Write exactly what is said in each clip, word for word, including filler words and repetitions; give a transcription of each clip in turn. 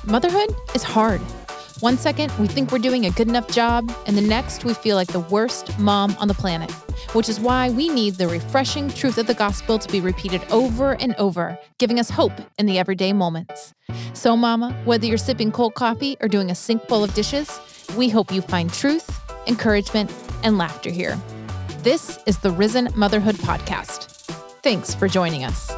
Motherhood is hard. One second, we think we're doing a good enough job, and the next, we feel like the worst mom on the planet, which is why we need the refreshing truth of the gospel to be repeated over and over, giving us hope in the everyday moments. So, Mama, whether you're sipping cold coffee or doing a sink full of dishes, we hope you find truth, encouragement, and laughter here. This is the Risen Motherhood Podcast. Thanks for joining us.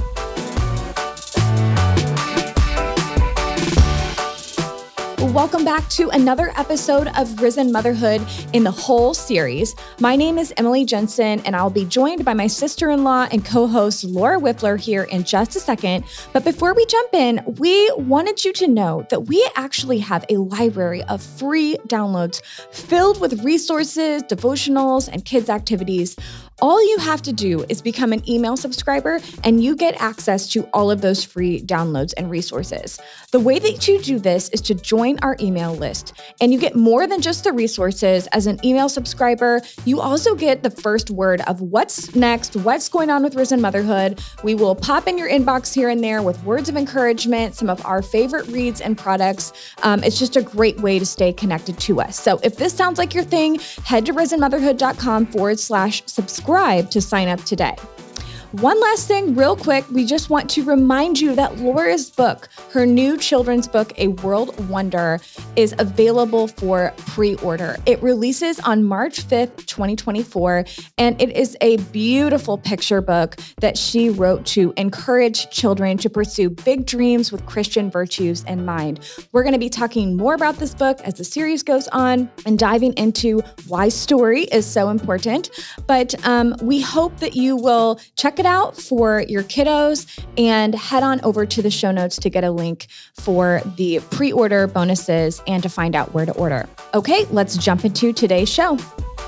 Welcome back to another episode of Risen Motherhood in the whole series. My name is Emily Jensen, and I'll be joined by my sister-in-law and co-host Laura Whiffler here in just a second. But before we jump in, we wanted you to know that we actually have a library of free downloads filled with resources, devotionals, and kids' activities. All you have to do is become an email subscriber, and you get access to all of those free downloads and resources. The way that you do this is to join our email list, and you get more than just the resources. As an email subscriber, you also get the first word of what's next, what's going on with Risen Motherhood. We will pop in your inbox here and there with words of encouragement, some of our favorite reads and products. Um, it's just a great way to stay connected to us. So if this sounds like your thing, head to risenmotherhood.com forward slash subscribe to sign up today. One last thing real quick, we just want to remind you that Laura's book, her new children's book, A World Wonder, is available for pre-order. It releases on March fifth, twenty twenty-four, and it is a beautiful picture book that she wrote to encourage children to pursue big dreams with Christian virtues in mind. We're going to be talking more about this book as the series goes on and diving into why story is so important. But um, we hope that you will check it out for your kiddos and head on over to the show notes to get a link for the pre-order bonuses and to find out where to order. Okay, let's jump into today's show.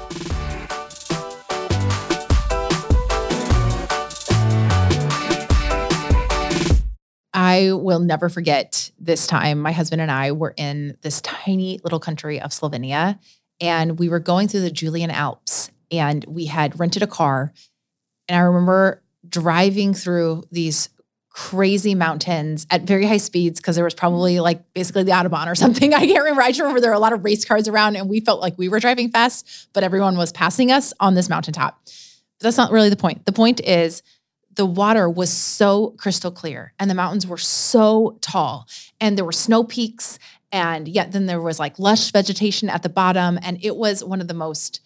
I will never forget this time. My husband and I were in this tiny little country of Slovenia, and we were going through the Julian Alps, and we had rented a car. And I remember driving through these crazy mountains at very high speeds because there was probably like basically the Autobahn or something. I can't remember. I just remember there were a lot of race cars around, and we felt like we were driving fast, but everyone was passing us on this mountaintop. But that's not really the point. The point is the water was so crystal clear and the mountains were so tall and there were snow peaks, and yet then there was like lush vegetation at the bottom. And it was one of the most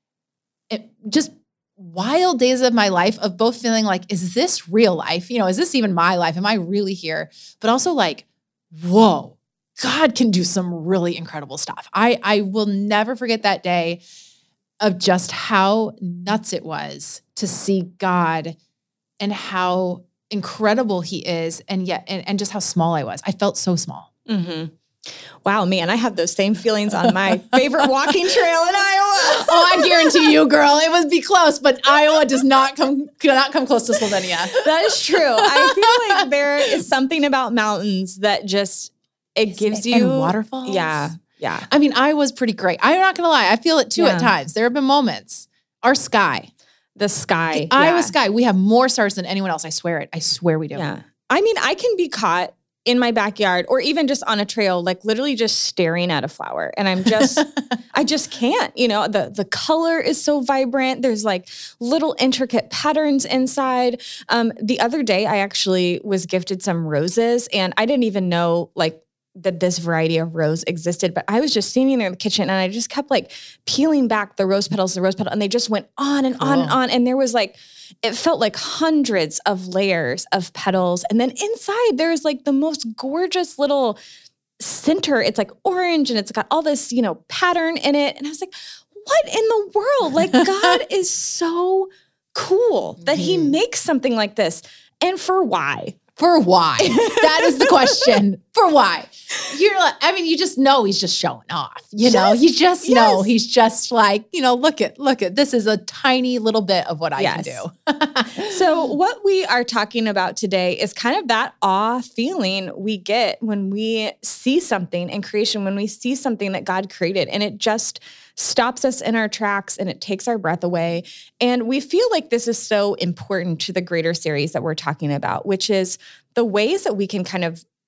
it, just wild days of my life of both feeling like, is this real life? You know, is this even my life? Am I really here? But also like, whoa, God can do some really incredible stuff. I, I will never forget that day of just how nuts it was to see God and how incredible he is. And yet, and, and just how small I was. I felt so small. Mm-hmm. Wow, man, I have those same feelings on my favorite walking trail in Iowa. Oh, I guarantee you, girl, it would be close, but Iowa does not come cannot come close to Slovenia. That is true. I feel like there is something about mountains that just, it gives you. And waterfalls. Yeah, yeah. I mean, Iowa's pretty great. I'm not going to lie. I feel it too Yeah. at times. There have been moments. Our sky. The sky. The Iowa yeah. sky. We have more stars than anyone else. I swear it. I swear we do. Yeah. I mean, I can be caught in my backyard or even just on a trail, like literally just staring at a flower. And I'm just, I just can't, you know, the, the color is so vibrant. There's like little intricate patterns inside. Um, the other day I actually was gifted some roses, and I didn't even know like that this variety of rose existed, but I was just standing there in the kitchen and I just kept like peeling back the rose petals, the rose petal, and they just went on and on cool. and on. And there was like, it felt like hundreds of layers of petals. And then inside there's like the most gorgeous little center. It's like orange and it's got all this, you know, pattern in it. And I was like, what in the world? Like God is so cool that he makes something like this. And for why? For why? That is the question. For why? You're like, I mean, you just know he's just showing off. You Just- know, you just yes. know he's just like, you know, look at, look at, this is a tiny little bit of what I Yes. can do. So what we are talking about today is kind of that awe feeling we get when we see something in creation, when we see something that God created, and it just stops us in our tracks and it takes our breath away. And we feel like this is so important to the greater series that we're talking about, which is the ways that we can kind of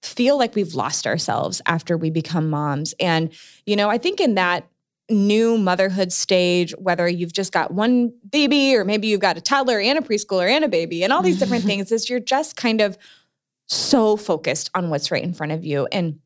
feel like we've lost ourselves after we become moms. And, you know, I think in that new motherhood stage, whether you've just got one baby or maybe you've got a toddler and a preschooler and a baby and all these different things, is you're just kind of so focused on what's right in front of you. And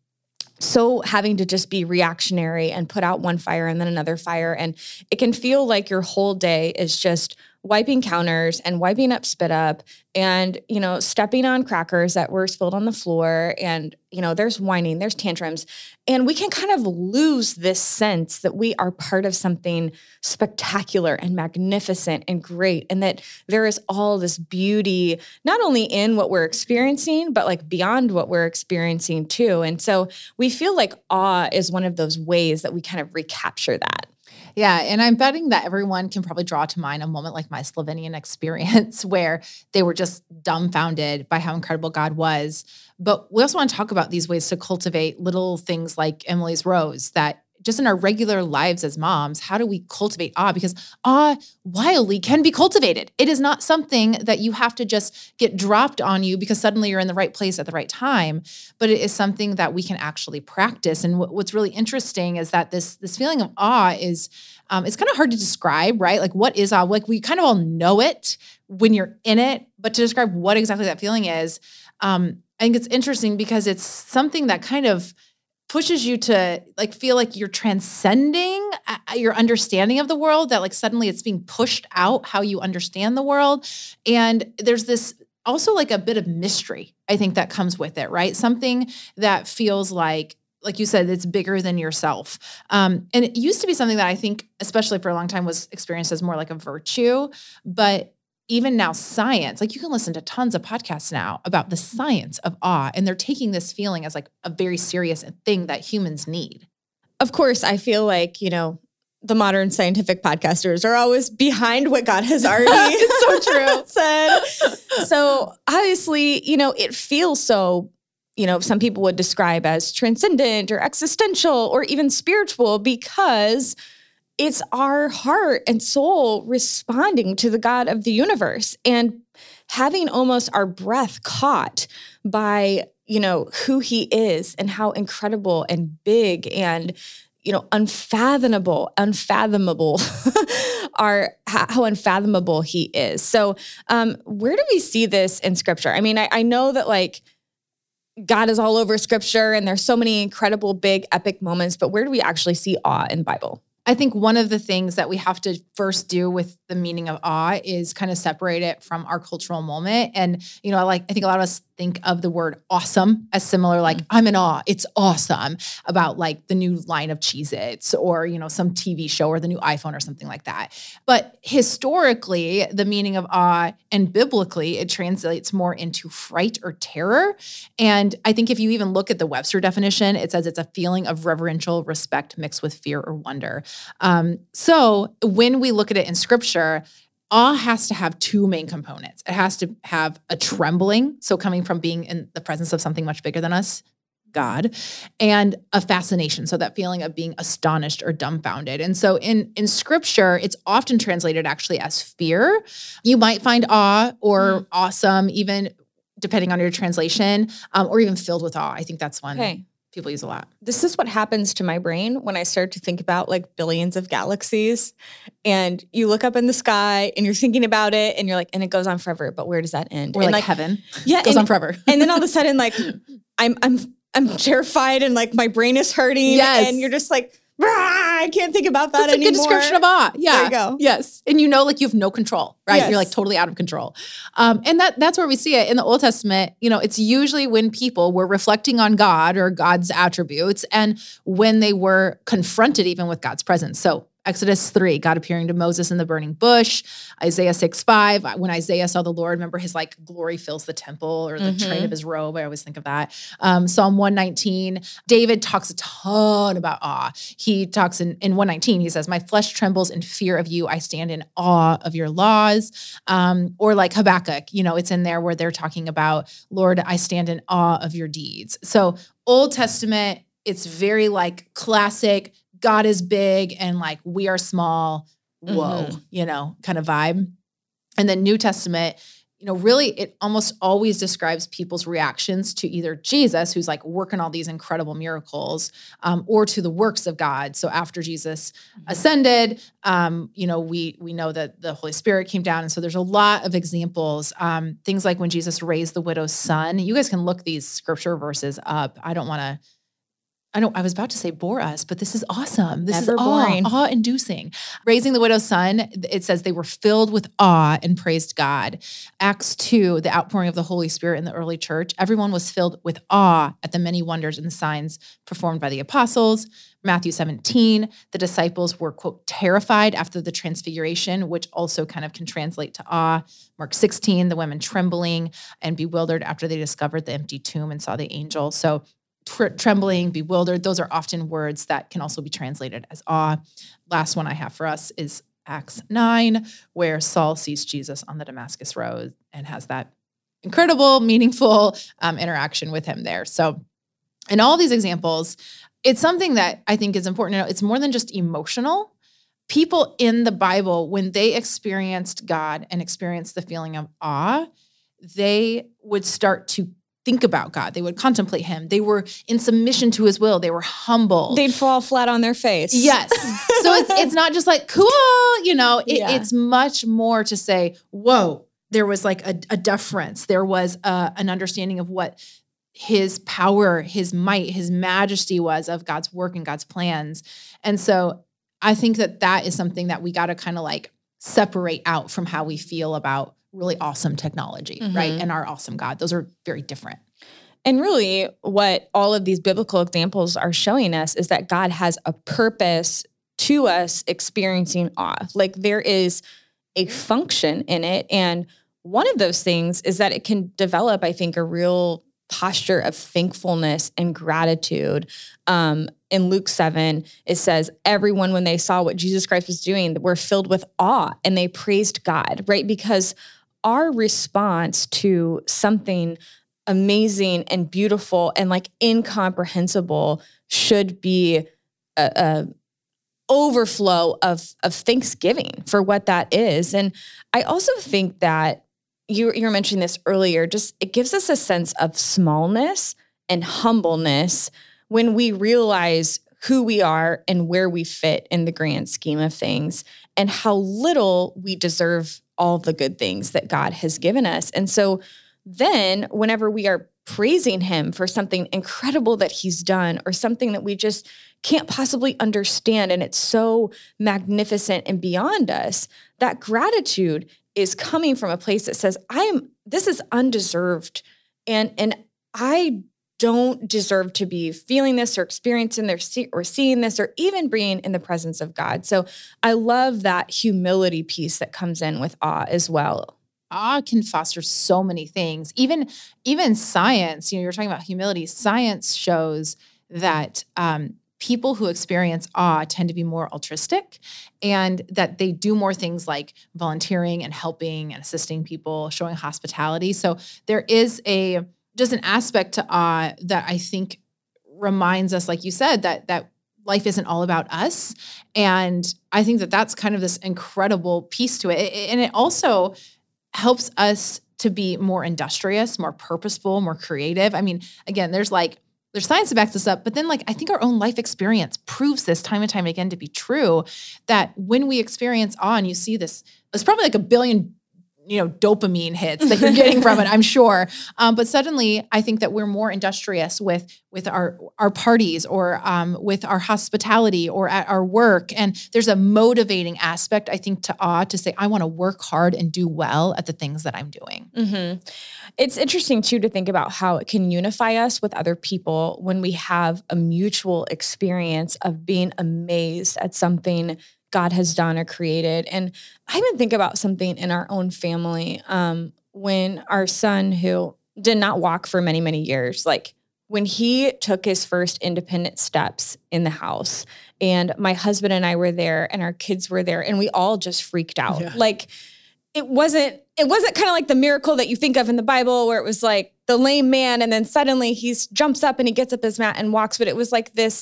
so having to just be reactionary and put out one fire and then another fire. And it can feel like your whole day is just wiping counters and wiping up spit up and, you know, stepping on crackers that were spilled on the floor. And, you know, there's whining, there's tantrums. And we can kind of lose this sense that we are part of something spectacular and magnificent and great. And that there is all this beauty, not only in what we're experiencing, but like beyond what we're experiencing too. And so we feel like awe is one of those ways that we kind of recapture that. Yeah. And I'm betting that everyone can probably draw to mind a moment like my Slovenian experience where they were just dumbfounded by how incredible God was. But we also want to talk about these ways to cultivate little things like Emily's rose that just in our regular lives as moms, how do we cultivate awe? Because awe wildly can be cultivated. It is not something that you have to just get dropped on you because suddenly you're in the right place at the right time, but it is something that we can actually practice. And w- what's really interesting is that this, this feeling of awe is, um, it's kind of hard to describe, right? Like what is awe? Like we kind of all know it when you're in it, but to describe what exactly that feeling is, um, I think it's interesting because it's something that kind of pushes you to like feel like you're transcending your understanding of the world, that like suddenly it's being pushed out how you understand the world. And there's this also like a bit of mystery, I think, that comes with it, right? Something that feels like, like you said, it's bigger than yourself. Um, and it used to be something that I think, especially for a long time, was experienced as more like a virtue, but even now science, like you can listen to tons of podcasts now about the science of awe, and they're taking this feeling as like a very serious thing that humans need. Of course, I feel like, you know, the modern scientific podcasters are always behind what God has already It's so true. said. So obviously, you know, it feels so, you know, some people would describe as transcendent or existential or even spiritual because it's our heart and soul responding to the God of the universe and having almost our breath caught by, you know, who he is and how incredible and big and, you know, unfathomable, unfathomable are how unfathomable he is. So um, where do we see this in scripture? I mean, I, I know that like God is all over scripture and there's so many incredible, big, epic moments, but where do we actually see awe in the Bible? I think one of the things that we have to first do with the meaning of awe is kind of separate it from our cultural moment. And, you know, like, I think a lot of us think of the word awesome as similar, like I'm in awe, it's awesome, about like the new line of Cheez-Its or, you know, some T V show or the new iPhone or something like that. But historically, the meaning of awe and biblically, it translates more into fright or terror. And I think if you even look at the Webster definition, it says it's a feeling of reverential respect mixed with fear or wonder. Um, so when we look at it in scripture, awe has to have two main components. It has to have a trembling, so coming from being in the presence of something much bigger than us, God, and a fascination, so that feeling of being astonished or dumbfounded. And so in, in scripture, it's often translated actually as fear. You might find awe or mm. awesome, even depending on your translation, um, or even filled with awe. I think that's one. Okay. People use a lot. This is what happens to my brain when I start to think about like billions of galaxies and you look up in the sky and you're thinking about it and you're like, and it goes on forever, but where does that end? Or and like, like heaven. Yeah. It goes and, on forever. And then all of a sudden, like I'm, I'm, I'm terrified and like my brain is hurting. Yes. And you're just like, I can't think about that That's anymore. That's a good description of awe. Yeah. There you go. Yes. And you know, like you have no control, right? Yes. You're like totally out of control. Um, and that that's where we see it in the Old Testament. You know, it's usually when people were reflecting on God or God's attributes and when they were confronted even with God's presence. So Exodus three, God appearing to Moses in the burning bush. Isaiah six five, when Isaiah saw the Lord, remember his like glory fills the temple or the mm-hmm. train of his robe. I always think of that. Um, Psalm one nineteen, David talks a ton about awe. He talks in, in one nineteen, he says, my flesh trembles in fear of you. I stand in awe of your laws. Um, or like Habakkuk, you know, it's in there where they're talking about, Lord, I stand in awe of your deeds. So Old Testament, it's very like classic, God is big and like we are small, whoa, mm-hmm. you know, kind of vibe. And then New Testament, you know, really it almost always describes people's reactions to either Jesus, who's like working all these incredible miracles, um, or to the works of God. So after Jesus mm-hmm. ascended, um, you know, we we know that the Holy Spirit came down. And so there's a lot of examples, um, things like when Jesus raised the widow's son. You guys can look these scripture verses up. I don't want to I don't, I was about to say bore us, but this is awesome. This Never is boring. awe, awe-inducing. Raising the widow's son, it says they were filled with awe and praised God. Acts two, the outpouring of the Holy Spirit in the early church, everyone was filled with awe at the many wonders and signs performed by the apostles. Matthew seventeen, the disciples were, quote, terrified after the transfiguration, which also kind of can translate to awe. Mark sixteen, the women trembling and bewildered after they discovered the empty tomb and saw the angel. So trembling, bewildered, those are often words that can also be translated as awe. Last one I have for us is Acts nine, where Saul sees Jesus on the Damascus Road and has that incredible, meaningful um, interaction with him there. So in all these examples, it's something that I think is important to know. It's more than just emotional. People in the Bible, when they experienced God and experienced the feeling of awe, they would start to think about God. They would contemplate him. They were in submission to his will. They were humble. They'd fall flat on their face. Yes. So it's it's not just like, cool, you know, it, yeah. it's much more to say, whoa, there was like a, a deference. There was a, an understanding of what his power, his might, his majesty was of God's work and God's plans. And so I think that that is something that we got to kind of like separate out from how we feel about really awesome technology, mm-hmm. right? And our awesome God. Those are very different. And really what all of these biblical examples are showing us is that God has a purpose to us experiencing awe. Like there is a function in it. And one of those things is that it can develop, I think, a real posture of thankfulness and gratitude. Um, in Luke seven, it says, everyone, when they saw what Jesus Christ was doing, were filled with awe and they praised God, right? Because our response to something amazing and beautiful and like incomprehensible should be a, a overflow of, of thanksgiving for what that is. And I also think that you, you were mentioning this earlier, just it gives us a sense of smallness and humbleness when we realize who we are and where we fit in the grand scheme of things and how little we deserve all the good things that God has given us. And so then whenever we are praising him for something incredible that he's done or something that we just can't possibly understand and it's so magnificent and beyond us, that gratitude is coming from a place that says, I am, this is undeserved. And, and I don't deserve to be feeling this or experiencing this or seeing this or even being in the presence of God. So I love that humility piece that comes in with awe as well. Awe can foster so many things. Even, even science, you know, you're talking about humility. Science shows that um, people who experience awe tend to be more altruistic and that they do more things like volunteering and helping and assisting people, showing hospitality. So there is a just an aspect to awe that I think reminds us, like you said, that that life isn't all about us. And I think that that's kind of this incredible piece to it. And it also helps us to be more industrious, more purposeful, more creative. I mean, again, there's like, there's science that backs this up, but then like, I think our own life experience proves this time and time again to be true, that when we experience awe and you see this, there's probably like a billion you know, dopamine hits that you're getting from it, I'm sure. Um, but suddenly I think that we're more industrious with, with our, our parties or um, with our hospitality or at our work. And there's a motivating aspect, I think, to awe to say, I want to work hard and do well at the things that I'm doing. Mm-hmm. It's interesting too, to think about how it can unify us with other people when we have a mutual experience of being amazed at something God has done or created. And I even think about something in our own family um, when our son, who did not walk for many, many years, like when he took his first independent steps in the house and my husband and I were there and our kids were there and we all just freaked out. Yeah. Like it wasn't, it wasn't kind of like the miracle that you think of in the Bible where it was like the lame man and then suddenly he jumps up and he gets up his mat and walks. But it was like this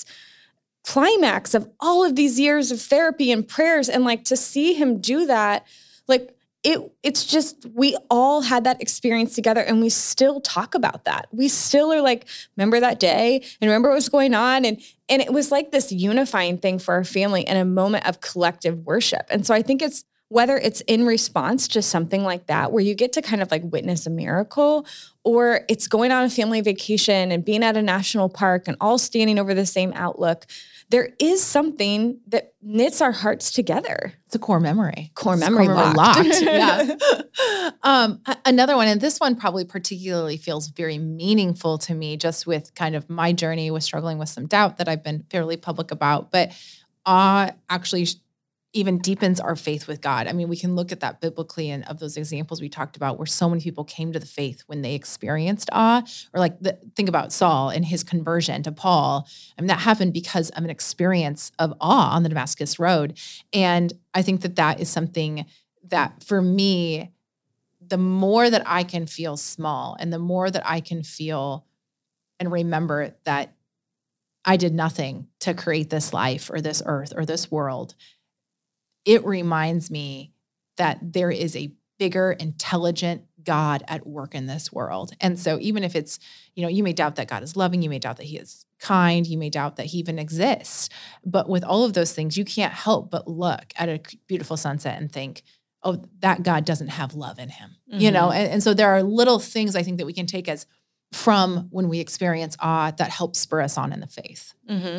climax of all of these years of therapy and prayers. And like to see him do that, like it it's just, we all had that experience together and we still talk about that. We still are like, remember that day and remember what was going on. And, and it was like this unifying thing for our family and a moment of collective worship. And so I think it's, whether it's in response to something like that, where you get to kind of like witness a miracle, or it's going on a family vacation and being at a national park and all standing over the same outlook, there is something that knits our hearts together. It's a core memory. Core it's memory, core locked. locked. Yeah. um, another one, and this one probably particularly feels very meaningful to me, just with kind of my journey with struggling with some doubt that I've been fairly public about, but awe actually even deepens our faith with God. I mean, we can look at that biblically, and of those examples we talked about where so many people came to the faith when they experienced awe, or like the, think about Saul and his conversion to Paul. I mean, that happened because of an experience of awe on the Damascus Road. And I think that that is something that for me, the more that I can feel small and the more that I can feel and remember that I did nothing to create this life or this earth or this world, it reminds me that there is a bigger, intelligent God at work in this world. And so even if it's, you know, you may doubt that God is loving, you may doubt that he is kind, you may doubt that he even exists. But with all of those things, you can't help but look at a beautiful sunset and think, oh, that God doesn't have love in him, mm-hmm. you know? And, and so there are little things I think that we can take as from when we experience awe that helps spur us on in the faith. Mm-hmm.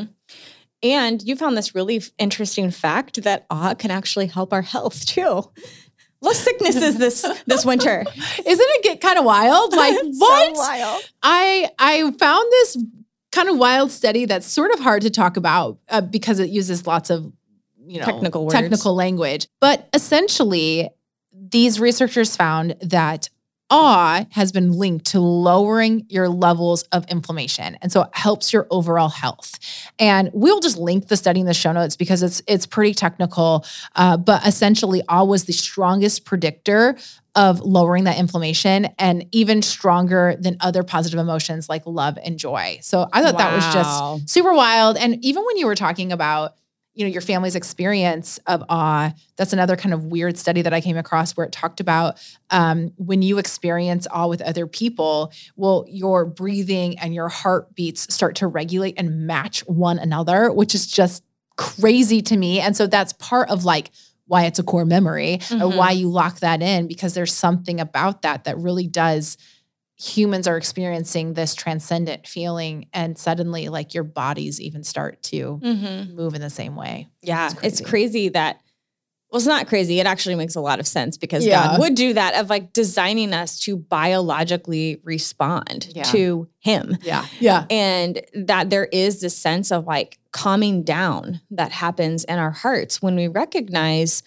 And you found this really interesting fact that awe can actually help our health too. Less sicknesses this this winter. Isn't it get kind of wild? Like what? So wild. I I found this kind of wild study that's sort of hard to talk about uh, because it uses lots of you know technical words. technical language. But essentially, these researchers found that awe has been linked to lowering your levels of inflammation. And so it helps your overall health. And we'll just link the study in the show notes because it's it's pretty technical. Uh, but essentially, awe was the strongest predictor of lowering that inflammation and even stronger than other positive emotions like love and joy. So I thought wow. that was just super wild. And even when you were talking about you know, your family's experience of awe, that's another kind of weird study that I came across where it talked about um, when you experience awe with other people, well, your breathing and your heartbeats start to regulate and match one another, which is just crazy to me. And so that's part of like why it's a core memory mm-hmm. or why you lock that in, because there's something about that that really does. Humans are experiencing this transcendent feeling and suddenly like your bodies even start to mm-hmm. move in the same way. Yeah. It's crazy. it's crazy that, well, it's not crazy. It actually makes a lot of sense because yeah. God would do that of like designing us to biologically respond yeah. to him. Yeah. Yeah. And that there is this sense of like calming down that happens in our hearts when we recognize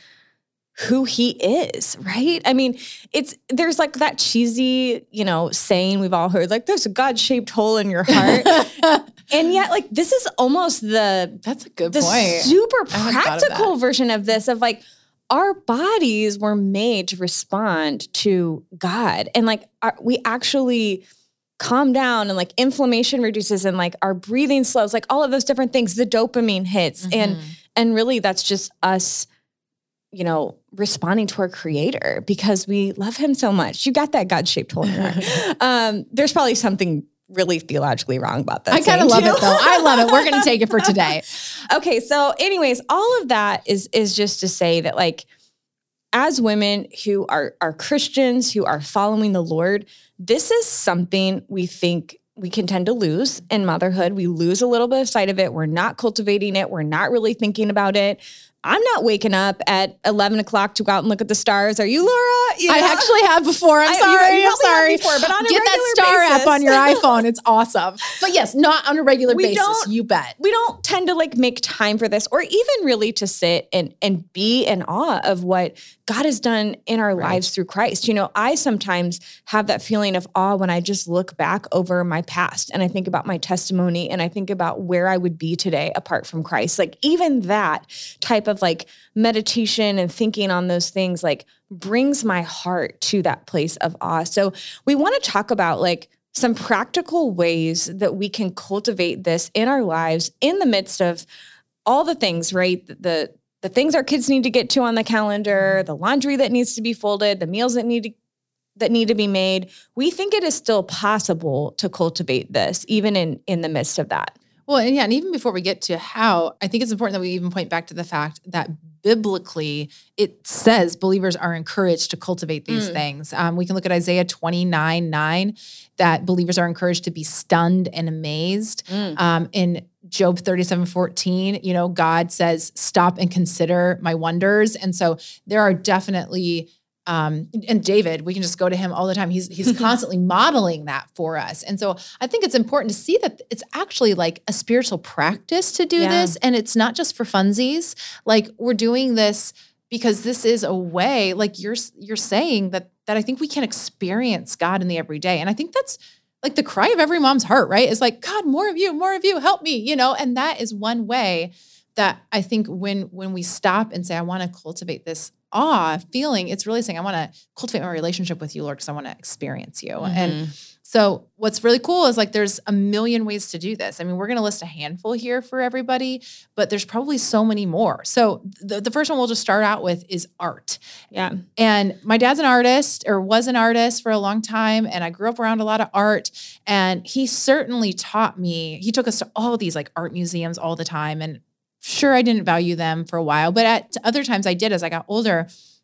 who he is, right? I mean, it's, there's like that cheesy, you know, saying we've all heard, like there's a God-shaped hole in your heart. And yet like, this is almost the, that's a good the point. super practical of version of this of like, our bodies were made to respond to God. And like, our, we actually calm down and like inflammation reduces and like our breathing slows, like all of those different things, the dopamine hits. Mm-hmm. And, and really that's just us, you know, responding to our creator because we love him so much. You got that God-shaped hole in your heart. um, there's probably something really theologically wrong about that. I kind of love it though. I love it. We're going to take it for today. Okay. So anyways, all of that is, is just to say that like, as women who are, are Christians, who are following the Lord, this is something we think we can tend to lose in motherhood. We lose a little bit of sight of it. We're not cultivating it. We're not really thinking about it. I'm not waking up at eleven o'clock to go out and look at the stars. Are you, Laura? You know? I actually have before. I'm I, sorry. You, you I'm sorry. Before, but on a Get that star basis. app on your iPhone. It's awesome. But yes, not on a regular we basis. You bet. We don't tend to like make time for this or even really to sit and, and be in awe of what God has done in our right. lives through Christ. You know, I sometimes have that feeling of awe when I just look back over my past and I think about my testimony and I think about where I would be today apart from Christ. Like even that type of like meditation and thinking on those things like brings my heart to that place of awe. So we want to talk about like some practical ways that we can cultivate this in our lives in the midst of all the things, right? The the things our kids need to get to on the calendar, the laundry that needs to be folded, the meals that need to that need to be made. We think it is still possible to cultivate this, even in, in the midst of that. Well, and yeah, and even before we get to how, I think it's important that we even point back to the fact that biblically it says believers are encouraged to cultivate these mm. things. Um, we can look at Isaiah twenty-nine nine, that believers are encouraged to be stunned and amazed. Mm. Um, in Job thirty-seven fourteen, you know, God says, stop and consider my wonders. And so there are definitely Um, and David, we can just go to him all the time. He's he's constantly modeling that for us. And so I think it's important to see that it's actually like a spiritual practice to do yeah. this. And it's not just for funsies. Like we're doing this because this is a way, like you're you're saying that that I think we can experience God in the everyday. And I think that's like the cry of every mom's heart, right? Is like, God, more of you, more of you, help me, you know? And that is one way that I think when when we stop and say, I want to cultivate this awe feeling, it's really saying, I want to cultivate my relationship with you, Lord, because I want to experience you. Mm-hmm. And so what's really cool is like, there's a million ways to do this. I mean, we're going to list a handful here for everybody, but there's probably so many more. So the, the first one we'll just start out with is art. Yeah. And my dad's an artist or was an artist for a long time. And I grew up around a lot of art, and he certainly taught me, he took us to all these like art museums all the time. And sure, I didn't value them for a while, but at other times I did as I got older.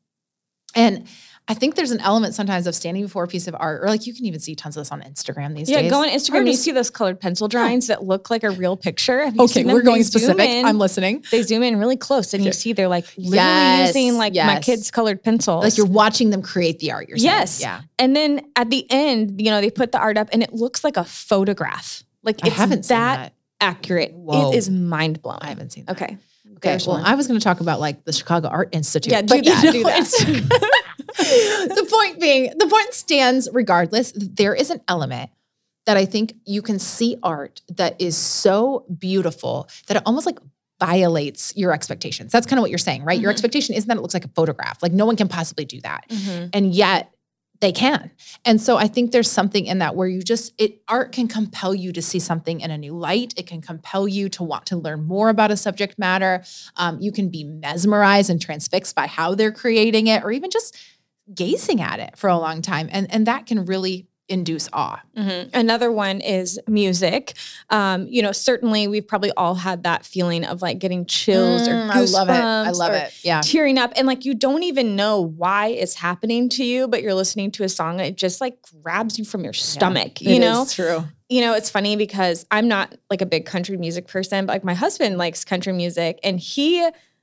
And I think there's an element sometimes of standing before a piece of art, or like you can even see tons of this on Instagram these yeah, days. Yeah, go on Instagram and you see those colored pencil drawings yeah. that look like a real picture. Have you okay, seen them? We're going they specific. In, I'm listening. They zoom in really close and okay. you see they're like literally yes, using like yes. my kids' colored pencils. Like you're watching them create the art, you're saying. Yes. Yeah. And then at the end, you know, they put the art up and it looks like a photograph. Like it's I haven't seen that, that accurate. Whoa. It is mind blowing. I haven't seen that. Okay. Okay, There's well, one. I was going to talk about like the Chicago Art Institute. Yeah, do but, that, you know, do that. The point being, the point stands regardless. There is an element that I think you can see art that is so beautiful that it almost like violates your expectations. That's kind of what you're saying, right? Mm-hmm. Your expectation isn't that it looks like a photograph. Like no one can possibly do that. Mm-hmm. And yet they can. And so I think there's something in that where you just, it art can compel you to see something in a new light. It can compel you to want to learn more about a subject matter. Um, you can be mesmerized and transfixed by how they're creating it, or even just gazing at it for a long time. And, and that can really induce awe. Mm-hmm. Another one is music. Um, you know, certainly we've probably all had that feeling of like getting chills mm, or goosebumps. I love it. I love it. Yeah. Tearing up. And like, you don't even know why it's happening to you, but you're listening to a song. It just like grabs you from your stomach, yeah, you it know? It's true. You know, it's funny because I'm not like a big country music person, but like my husband likes country music and he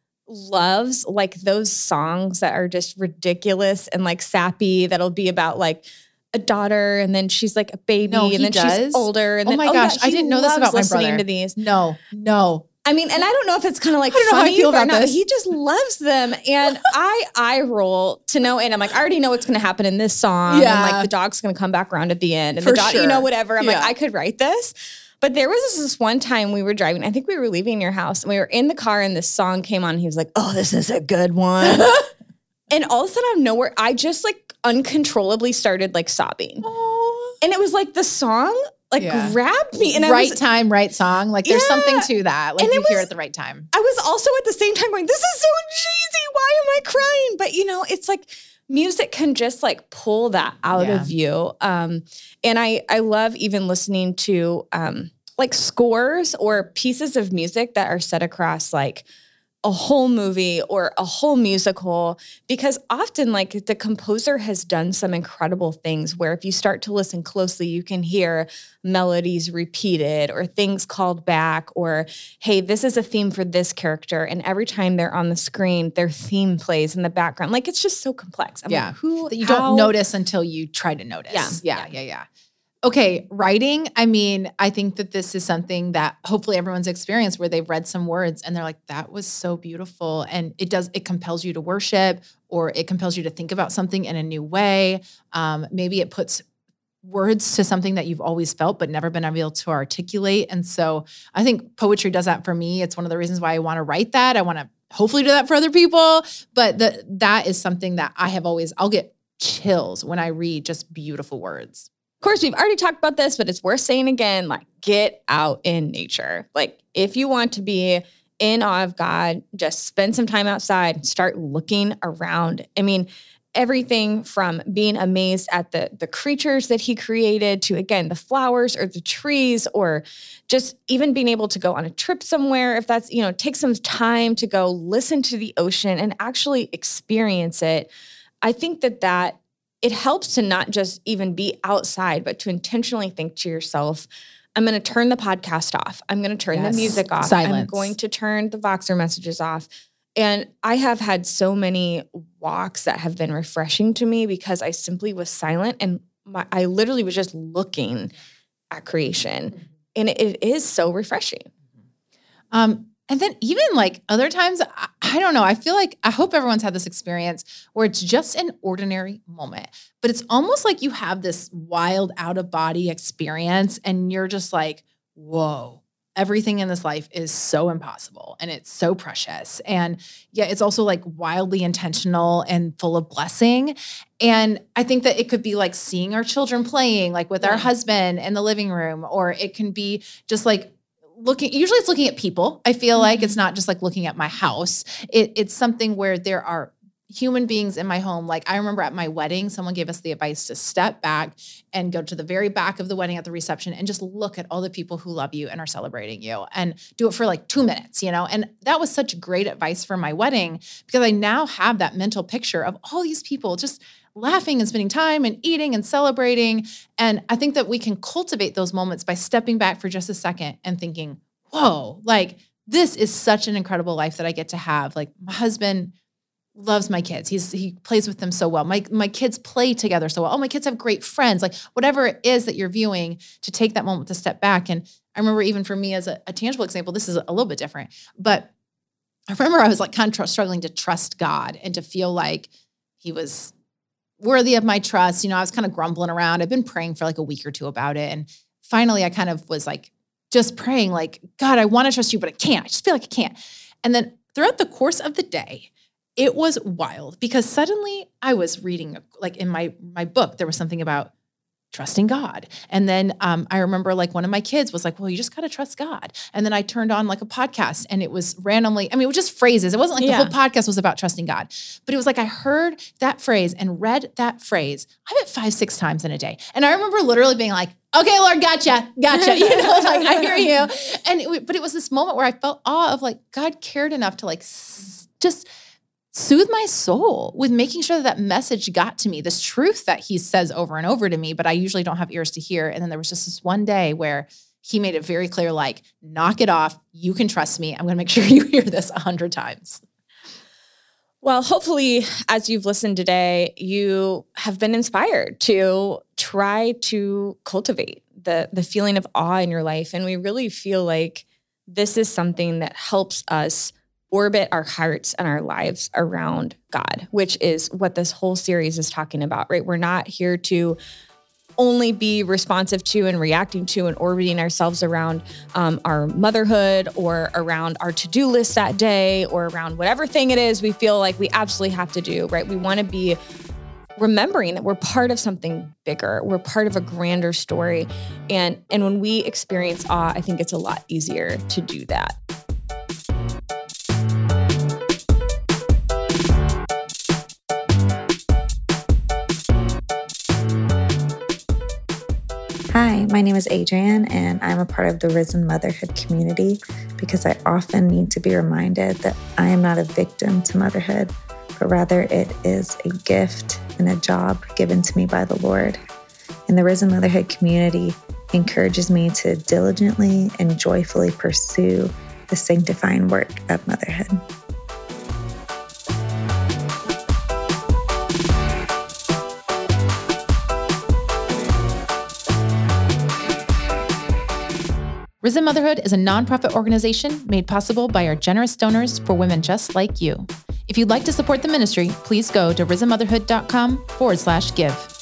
loves like those songs that are just ridiculous and like sappy. That'll be about like a daughter and then she's like a baby no, and then does? she's older. And oh then, my oh gosh, yeah, I didn't know this about my listening brother. to these. No, no. I mean, and I don't know if it's kind of like I don't know funny how I feel about or not. this. He just loves them. And I I roll to no end. I'm like, I already know what's going to happen in this song. Yeah. And like the dog's going to come back around at the end. And For the dog, sure. you know, whatever. I'm yeah. like, I could write this. But there was this, this one time we were driving. I think we were leaving your house and we were in the car and this song came on. And he was like, oh, this is a good one. And all of a sudden out of nowhere, I just like uncontrollably started like sobbing. Aww. And it was like the song like yeah. grabbed me. And right I was, time, right song. Like there's yeah. something to that. Like and you was, hear it at the right time. I was also at the same time going, this is so cheesy. Why am I crying? But you know, it's like music can just like pull that out yeah. of you. Um, and I, I love even listening to um, like scores or pieces of music that are set across like a whole movie or a whole musical, because often like the composer has done some incredible things where if you start to listen closely, you can hear melodies repeated or things called back, or, hey, this is a theme for this character. And every time they're on the screen, their theme plays in the background. Like, it's just so complex. I'm yeah. like, who, that you how? don't notice until you try to notice. Yeah. Yeah. Yeah. Yeah. Okay, writing, I mean, I think that this is something that hopefully everyone's experienced where they've read some words and they're like, that was so beautiful. And it does, it compels you to worship, or it compels you to think about something in a new way. Um, maybe it puts words to something that you've always felt but never been able to articulate. And so I think poetry does that for me. It's one of the reasons why I want to write that. I want to hopefully do that for other people. But the, that is something that I have always, I'll get chills when I read just beautiful words. Of course, we've already talked about this, but it's worth saying again, like, get out in nature. Like, if you want to be in awe of God, just spend some time outside, start looking around. I mean, everything from being amazed at the, the creatures that he created to, again, the flowers or the trees, or just even being able to go on a trip somewhere. If that's, you know, take some time to go listen to the ocean and actually experience it. I think that that it helps to not just even be outside, but to intentionally think to yourself, I'm going to turn the podcast off. I'm going to turn yes. the music off. Silence. I'm going to turn the Voxer messages off. And I have had so many walks that have been refreshing to me because I simply was silent and my, I literally was just looking at creation. Mm-hmm. And it, it is so refreshing. Um, and then even like other times, I, I don't know, I feel like, I hope everyone's had this experience where it's just an ordinary moment, but it's almost like you have this wild out of body experience and you're just like, whoa. Everything in this life is so impossible and it's so precious. And yeah, it's also like wildly intentional and full of blessing. And I think that it could be like seeing our children playing like with yeah. our husband in the living room, or it can be just like looking, usually it's looking at people. I feel mm-hmm. like it's not just like looking at my house. It, it's something where there are human beings in my home. Like I remember at my wedding, someone gave us the advice to step back and go to the very back of the wedding at the reception and just look at all the people who love you and are celebrating you and do it for like two minutes, you know? And that was such great advice for my wedding because I now have that mental picture of all these people just laughing and spending time and eating and celebrating. And I think that we can cultivate those moments by stepping back for just a second and thinking, whoa, like this is such an incredible life that I get to have. Like my husband loves my kids. He's, he plays with them so well. My, my kids play together so well. Oh, my kids have great friends. Like whatever it is that you're viewing, to take that moment to step back. And I remember even for me as a, a tangible example, this is a little bit different, but I remember I was like kind of struggling to trust God and to feel like he was worthy of my trust. You know, I was kind of grumbling around. I've been praying for like a week or two about it. And finally I kind of was like, just praying like, God, I want to trust you, but I can't. I just feel like I can't. And then throughout the course of the day, it was wild because suddenly I was reading, like in my my book, there was something about trusting God. And then um, I remember like one of my kids was like, well, you just got to trust God. And then I turned on like a podcast and it was randomly, I mean, it was just phrases. It wasn't like yeah. the whole podcast was about trusting God, but it was like, I heard that phrase and read that phrase, I bet five, six times in a day. And I remember literally being like, okay, Lord, gotcha, gotcha. You know, like I hear you. And it, but it was this moment where I felt awe of like, God cared enough to like s- just soothe my soul with making sure that that message got to me, this truth that he says over and over to me, but I usually don't have ears to hear. And then there was just this one day where he made it very clear, like, knock it off. You can trust me. I'm going to make sure you hear this a hundred times. Well, hopefully, as you've listened today, you have been inspired to try to cultivate the, the feeling of awe in your life. And we really feel like this is something that helps us orbit our hearts and our lives around God, which is what this whole series is talking about, right? We're not here to only be responsive to and reacting to and orbiting ourselves around um, our motherhood or around our to-do list that day or around whatever thing it is we feel like we absolutely have to do, right? We want to be remembering that we're part of something bigger. We're part of a grander story. And, and when we experience awe, I think it's a lot easier to do that. Hi, my name is Adrienne, and I'm a part of the Risen Motherhood community because I often need to be reminded that I am not a victim to motherhood, but rather it is a gift and a job given to me by the Lord. And the Risen Motherhood community encourages me to diligently and joyfully pursue the sanctifying work of motherhood. Risen Motherhood is a nonprofit organization made possible by our generous donors for women just like you. If you'd like to support the ministry, please go to risen motherhood dot com forward slash give.